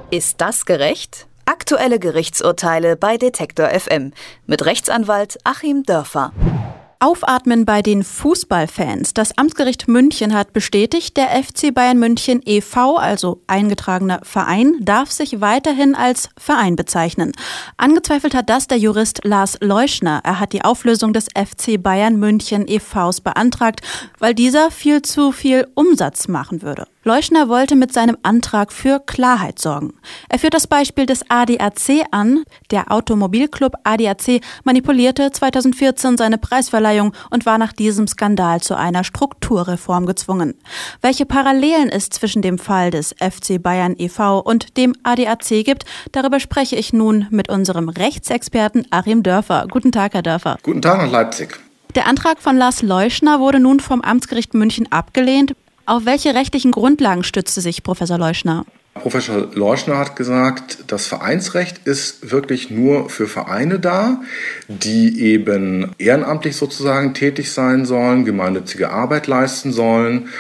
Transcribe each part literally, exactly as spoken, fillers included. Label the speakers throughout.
Speaker 1: Ist das gerecht? Aktuelle Gerichtsurteile bei Detektor F M mit Rechtsanwalt Achim Dörfer.
Speaker 2: Aufatmen bei den Fußballfans. Das Amtsgericht München hat bestätigt, der F C Bayern München e V, also eingetragener Verein, darf sich weiterhin als Verein bezeichnen. Angezweifelt hat das der Jurist Lars Leuschner. Er hat die Auflösung des F C Bayern München e Vs beantragt, weil dieser viel zu viel Umsatz machen würde. Leuschner wollte mit seinem Antrag für Klarheit sorgen. Er führt das Beispiel des A D A C an. Der Automobilclub A D A C manipulierte zweitausendvierzehn seine Preisverleihung und war nach diesem Skandal zu einer Strukturreform gezwungen. Welche Parallelen es zwischen dem Fall des F C Bayern e V und dem A D A C gibt, darüber spreche ich nun mit unserem Rechtsexperten Achim Dörfer. Guten Tag, Herr Dörfer.
Speaker 3: Guten Tag nach Leipzig.
Speaker 2: Der Antrag von Lars Leuschner wurde nun vom Amtsgericht München abgelehnt. Auf welche rechtlichen Grundlagen stützte sich Professor Leuschner?
Speaker 3: Professor Leuschner hat gesagt, das Vereinsrecht ist wirklich nur für Vereine da, die eben ehrenamtlich sozusagen tätig sein sollen, gemeinnützige Arbeit leisten sollen.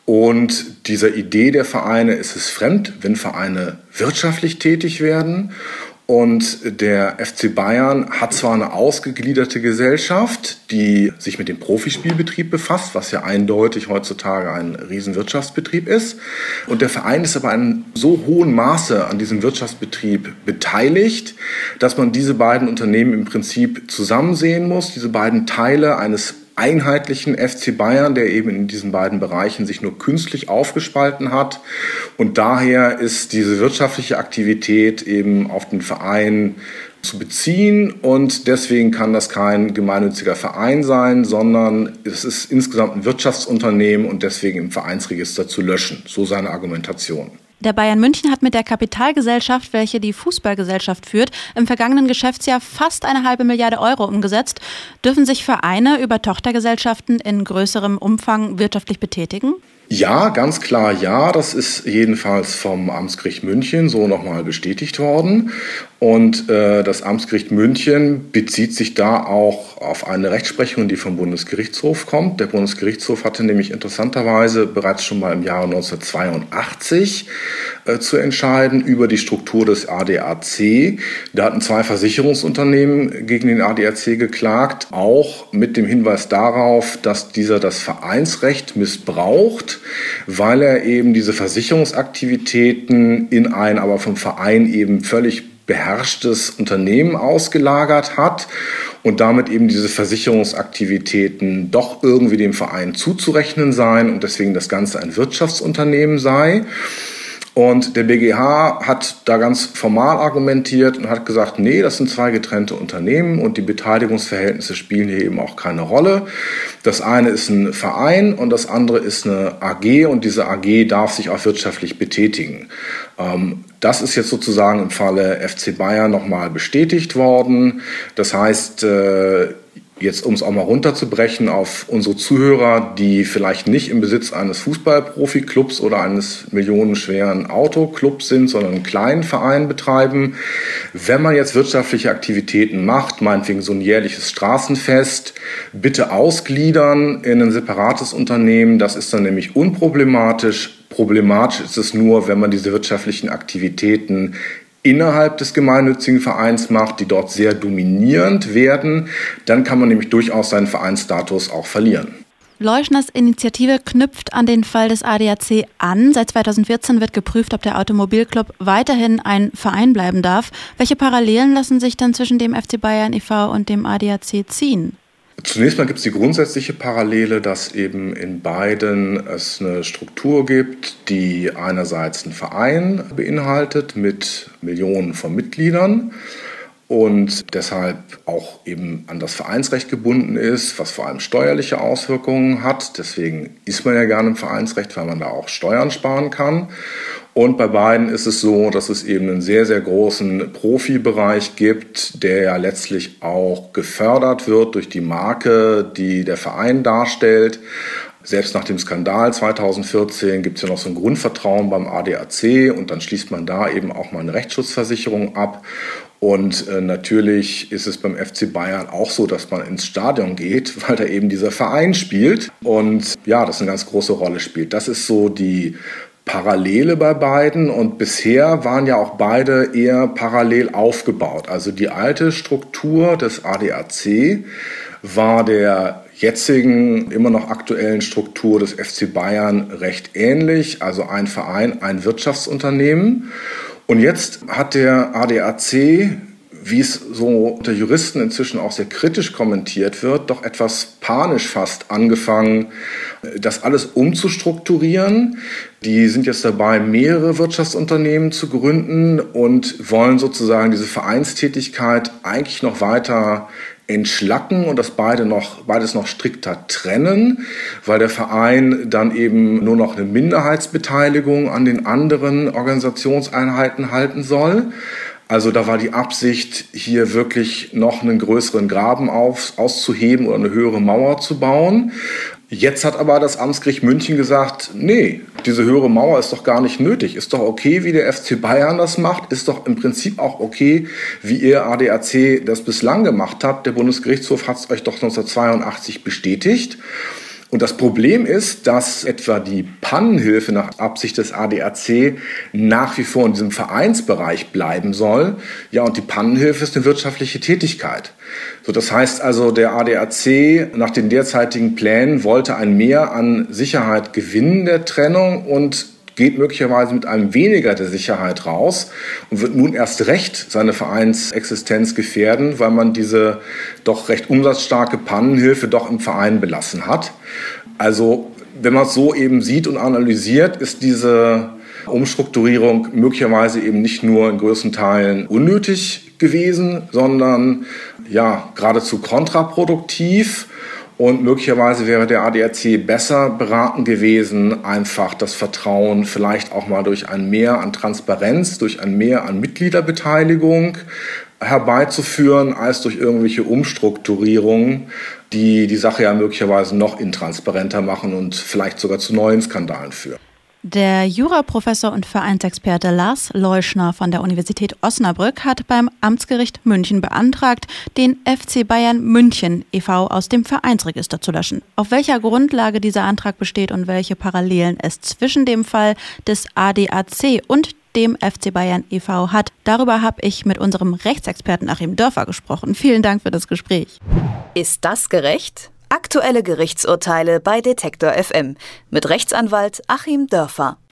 Speaker 3: Und dieser Idee der Vereine ist es fremd, wenn Vereine wirtschaftlich tätig werden. Und der F C Bayern hat zwar eine ausgegliederte Gesellschaft, die sich mit dem Profispielbetrieb befasst, was ja eindeutig heutzutage ein Riesenwirtschaftsbetrieb ist. Und der Verein ist aber in so hohem Maße an diesem Wirtschaftsbetrieb beteiligt, dass man diese beiden Unternehmen im Prinzip zusammen sehen muss, diese beiden Teile eines einheitlichen F C Bayern, der eben in diesen beiden Bereichen sich nur künstlich aufgespalten hat. Und daher ist diese wirtschaftliche Aktivität eben auf den Verein zu beziehen. Und deswegen kann das kein gemeinnütziger Verein sein, sondern es ist insgesamt ein Wirtschaftsunternehmen und deswegen im Vereinsregister zu löschen. So seine Argumentation.
Speaker 2: Der Bayern München hat mit der Kapitalgesellschaft, welche die Fußballgesellschaft führt, im vergangenen Geschäftsjahr fast eine halbe Milliarde Euro umgesetzt. Dürfen sich Vereine über Tochtergesellschaften in größerem Umfang wirtschaftlich betätigen?
Speaker 3: Ja, ganz klar ja. Das ist jedenfalls vom Amtsgericht München so nochmal bestätigt worden. Und äh, das Amtsgericht München bezieht sich da auch auf eine Rechtsprechung, die vom Bundesgerichtshof kommt. Der Bundesgerichtshof hatte nämlich interessanterweise bereits schon mal im Jahre neunzehnhundertzweiundachtzig äh, zu entscheiden über die Struktur des A D A C. Da hatten zwei Versicherungsunternehmen gegen den A D A C geklagt, auch mit dem Hinweis darauf, dass dieser das Vereinsrecht missbraucht, weil er eben diese Versicherungsaktivitäten in ein aber vom Verein eben völlig beherrschtes Unternehmen ausgelagert hat und damit eben diese Versicherungsaktivitäten doch irgendwie dem Verein zuzurechnen seien und deswegen das Ganze ein Wirtschaftsunternehmen sei. Und der B G H hat da ganz formal argumentiert und hat gesagt, nee, das sind zwei getrennte Unternehmen und die Beteiligungsverhältnisse spielen hier eben auch keine Rolle. Das eine ist ein Verein und das andere ist eine A G und diese A G darf sich auch wirtschaftlich betätigen. Ähm, das ist jetzt sozusagen im Falle F C Bayern nochmal bestätigt worden. Das heißt, äh, Jetzt, um es auch mal runterzubrechen auf unsere Zuhörer, die vielleicht nicht im Besitz eines Fußballprofi-Clubs oder eines millionenschweren Autoclubs sind, sondern einen kleinen Verein betreiben. Wenn man jetzt wirtschaftliche Aktivitäten macht, meinetwegen so ein jährliches Straßenfest, bitte ausgliedern in ein separates Unternehmen. Das ist dann nämlich unproblematisch. Problematisch ist es nur, wenn man diese wirtschaftlichen Aktivitäten innerhalb des gemeinnützigen Vereins macht, die dort sehr dominierend werden, dann kann man nämlich durchaus seinen Vereinsstatus auch verlieren.
Speaker 2: Leuschners Initiative knüpft an den Fall des A D A C an. Seit zweitausendvierzehn wird geprüft, ob der Automobilclub weiterhin ein Verein bleiben darf. Welche Parallelen lassen sich dann zwischen dem F C Bayern e V und dem A D A C ziehen?
Speaker 3: Zunächst mal gibt es die grundsätzliche Parallele, dass eben in beiden es eine Struktur gibt, die einerseits einen Verein beinhaltet mit Millionen von Mitgliedern und deshalb auch eben an das Vereinsrecht gebunden ist, was vor allem steuerliche Auswirkungen hat. Deswegen ist man ja gerne im Vereinsrecht, weil man da auch Steuern sparen kann. Und bei beiden ist es so, dass es eben einen sehr, sehr großen Profibereich gibt, der ja letztlich auch gefördert wird durch die Marke, die der Verein darstellt. Selbst nach dem Skandal zweitausendvierzehn gibt es ja noch so ein Grundvertrauen beim A D A C und dann schließt man da eben auch mal eine Rechtsschutzversicherung ab. Und äh, natürlich ist es beim F C Bayern auch so, dass man ins Stadion geht, weil da eben dieser Verein spielt und ja, das eine ganz große Rolle spielt. Das ist so die Parallele bei beiden und bisher waren ja auch beide eher parallel aufgebaut. Also die alte Struktur des A D A C war der jetzigen, immer noch aktuellen Struktur des F C Bayern recht ähnlich, also ein Verein, ein Wirtschaftsunternehmen. Und jetzt hat der A D A C, wie es so unter Juristen inzwischen auch sehr kritisch kommentiert wird, doch etwas panisch fast angefangen, das alles umzustrukturieren. Die sind jetzt dabei, mehrere Wirtschaftsunternehmen zu gründen und wollen sozusagen diese Vereinstätigkeit eigentlich noch weiter entschlacken und das beide noch, beides noch strikter trennen, weil der Verein dann eben nur noch eine Minderheitsbeteiligung an den anderen Organisationseinheiten halten soll. Also da war die Absicht, hier wirklich noch einen größeren Graben auf, auszuheben oder eine höhere Mauer zu bauen. Jetzt hat aber das Amtsgericht München gesagt, nee, diese höhere Mauer ist doch gar nicht nötig. Ist doch okay, wie der F C Bayern das macht. Ist doch im Prinzip auch okay, wie ihr A D A C das bislang gemacht habt. Der Bundesgerichtshof hat es euch doch neunzehnhundertzweiundachtzig bestätigt. Und das Problem ist, dass etwa die Pannenhilfe nach Absicht des A D A C nach wie vor in diesem Vereinsbereich bleiben soll. Ja, und die Pannenhilfe ist eine wirtschaftliche Tätigkeit. So, das heißt also, der A D A C nach den derzeitigen Plänen wollte ein Mehr an Sicherheit gewinnen der Trennung und geht möglicherweise mit einem weniger der Sicherheit raus und wird nun erst recht seine Vereinsexistenz gefährden, weil man diese doch recht umsatzstarke Pannenhilfe doch im Verein belassen hat. Also wenn man es so eben sieht und analysiert, ist diese Umstrukturierung möglicherweise eben nicht nur in größten Teilen unnötig gewesen, sondern ja geradezu kontraproduktiv. Und möglicherweise wäre der A D A C besser beraten gewesen, einfach das Vertrauen vielleicht auch mal durch ein Mehr an Transparenz, durch ein Mehr an Mitgliederbeteiligung herbeizuführen, als durch irgendwelche Umstrukturierungen, die die Sache ja möglicherweise noch intransparenter machen und vielleicht sogar zu neuen Skandalen führen.
Speaker 2: Der Juraprofessor und Vereinsexperte Lars Leuschner von der Universität Osnabrück hat beim Amtsgericht München beantragt, den F C Bayern München e V aus dem Vereinsregister zu löschen. Auf welcher Grundlage dieser Antrag besteht und welche Parallelen es zwischen dem Fall des A D A C und dem F C Bayern e V hat, darüber habe ich mit unserem Rechtsexperten Achim Dörfer gesprochen. Vielen Dank für das Gespräch.
Speaker 1: Ist das gerecht? Aktuelle Gerichtsurteile bei Detektor F M mit Rechtsanwalt Achim Dörfer.